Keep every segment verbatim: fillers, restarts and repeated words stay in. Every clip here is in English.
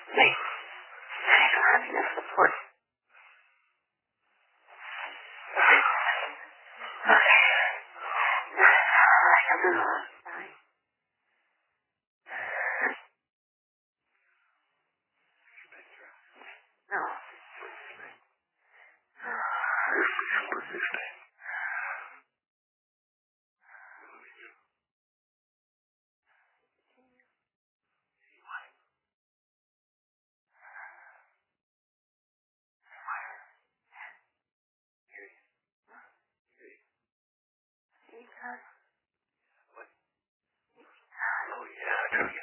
Wait. I don't have enough support. Okay. I don't know. Sorry. No. Because Oh, yeah, I tell you.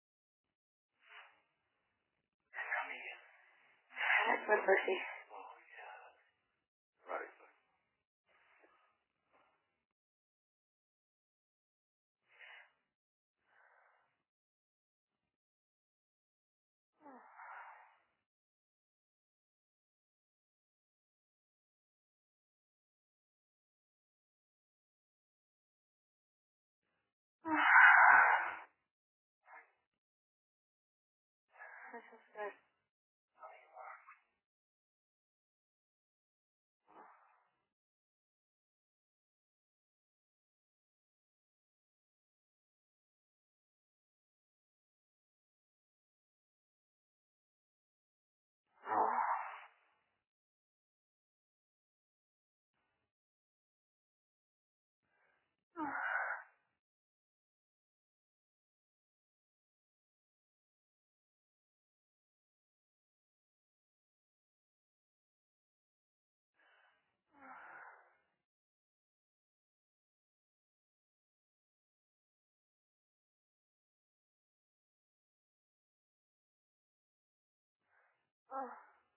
that's my pussy. Right. This is good. Oh. Oh.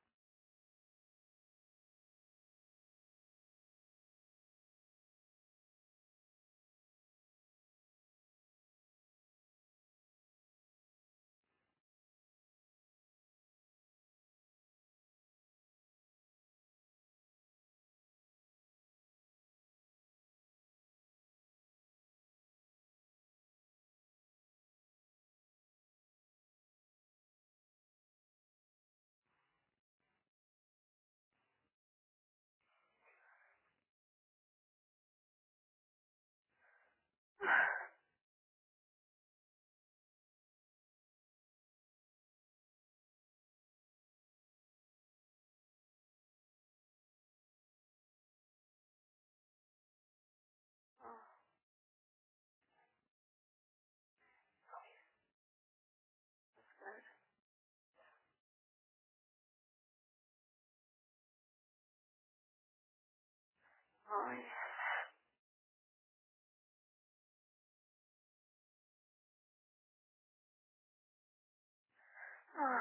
Oh, yeah. Oh.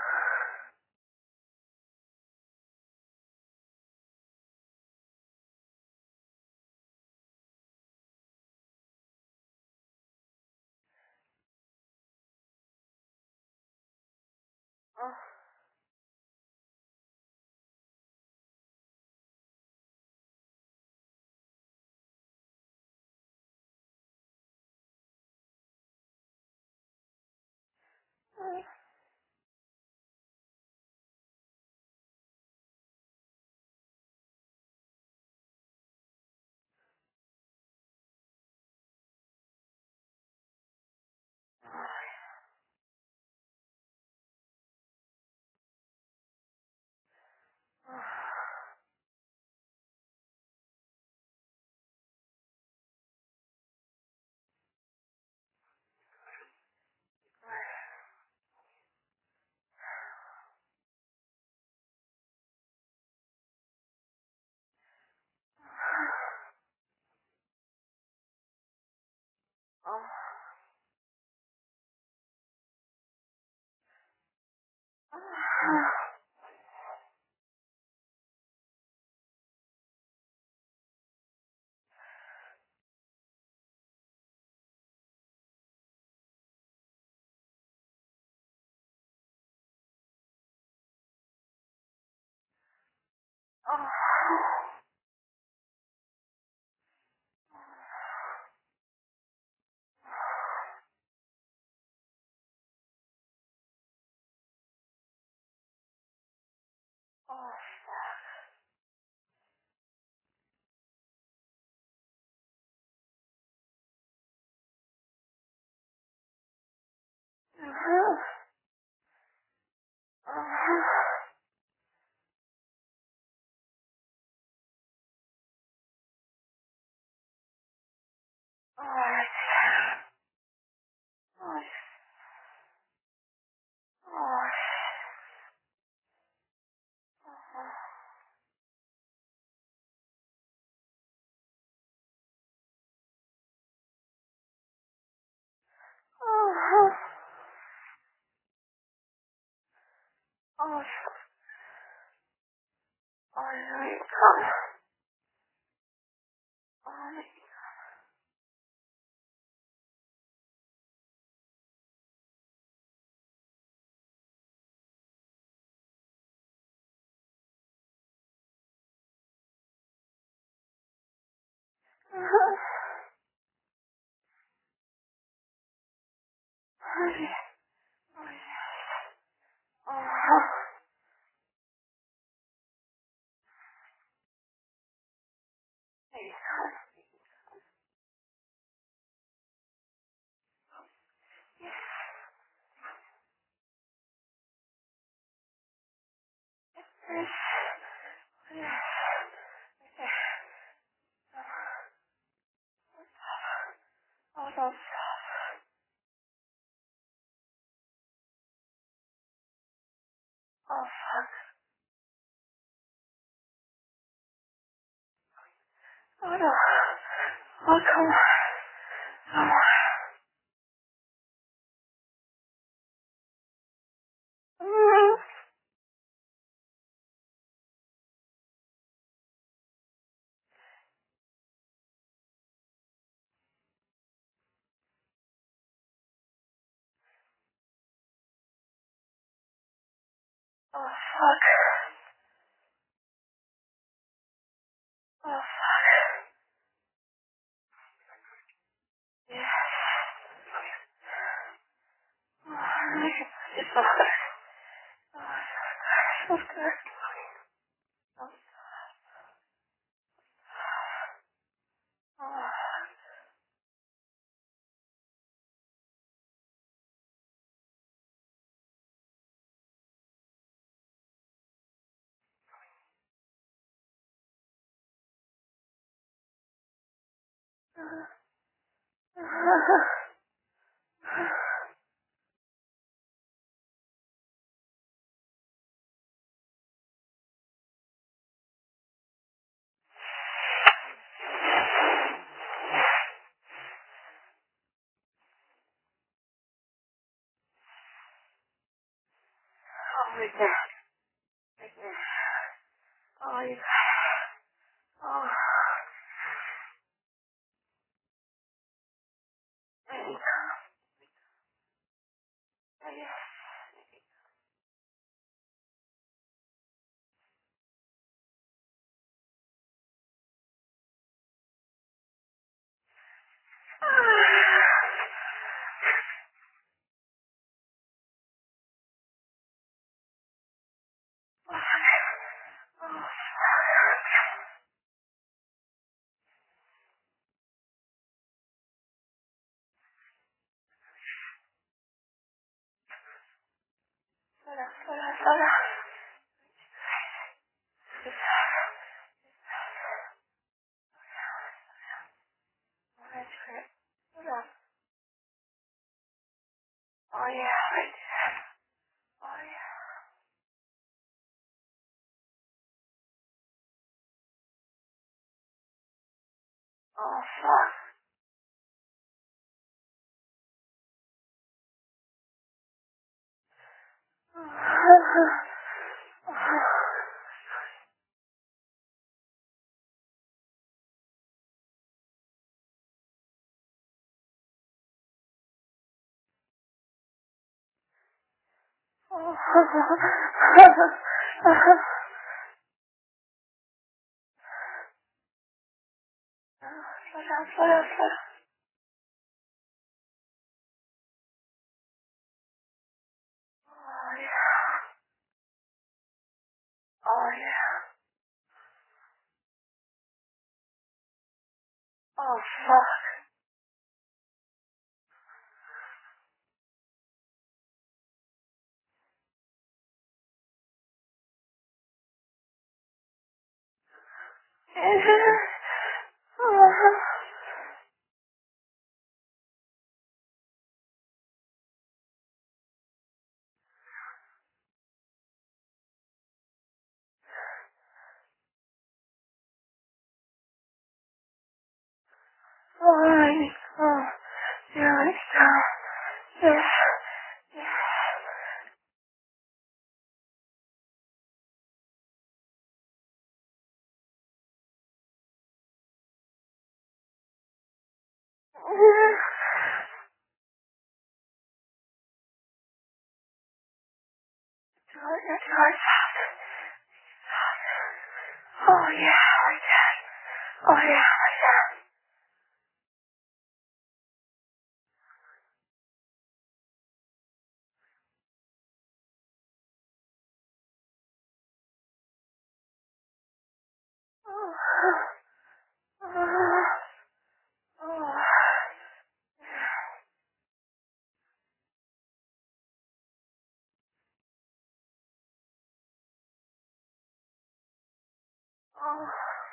Oh. Oh. Oh. Alright. Alright. Alright. Oh, oh, oh, you come. Oh, oh, don't stop. Oh, fuck. Oh, no. Oh, come on. Come on. Mm. Oh, fuck. Oh, fuck. Yeah. Oh, it's so good. Oh, so good. Oh, oh. Oh, right there. Right there. Oh, you got it. Oh. There you go. There you go. Slow down, slow down, slow down. Oh, that's great. Slow down. Oh, yeah, right there. Oh, yeah. Oh, fuck. Oh. Slow down, slow down, slow down. Oh, yeah. Oh, yeah. Oh, fuck. Alright. Oh, yeah, it's down. Yes. Yes. George, George. Oh, yeah, like that. Oh, yeah, like that. Oh, oh, oh. Oh,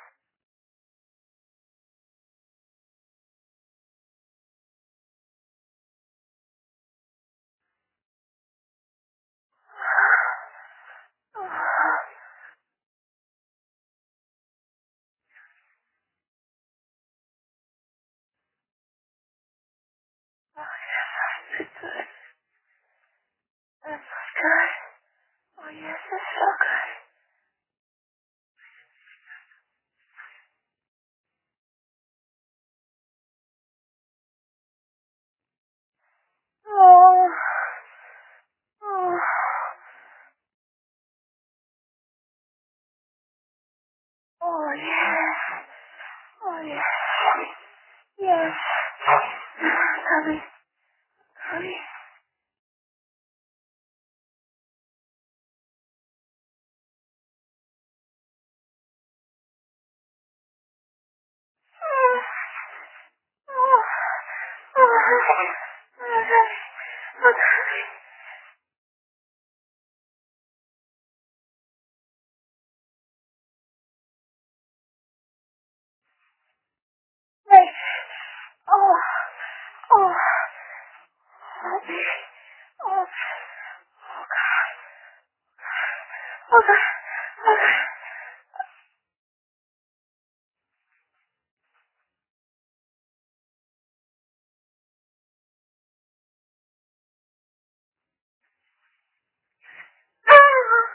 it's good. That's good. Oh, yes, it's so good. Oh, oh, oh, yes. Oh, yes. Yes. Hurry, hurry. Oh, oh, oh, okay. Okay. Wait. Oh, oh, oh, baby. Oh, oh, God. Okay. Okay. Oh,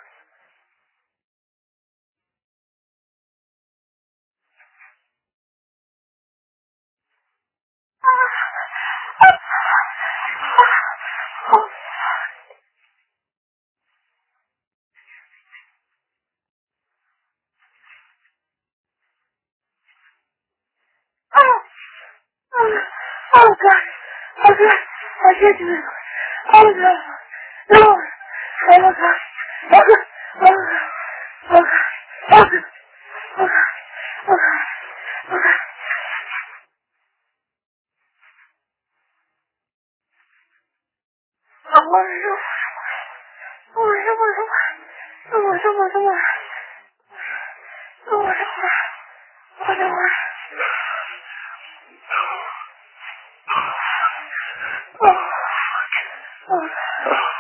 oh, oh, oh, God. Oh, God. I can't do it. Oh, no. No. Oh, God. Oh, God. Oh, God. Oh, God. Oh, God. Oh, God. Oh, God. Oh, God. Oh, no. Oh, no, no, no. No more, no more, no more. No more, no more. Oh, no more. Oh, oh, oh.